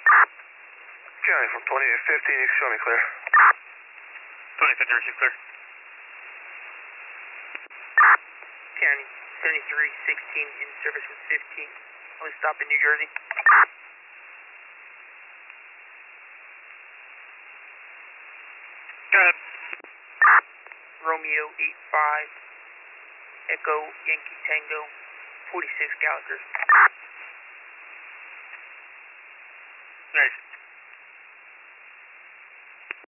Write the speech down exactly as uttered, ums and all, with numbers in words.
County from twenty-eight fifteen, you can show me clear. twenty-eight fifteen, receive clear. County seventy-three sixteen in service with fifteen. Only stop in New Jersey. Go ahead. Romeo eight five, Echo Yankee Tango, forty-six Gallagher. Nice.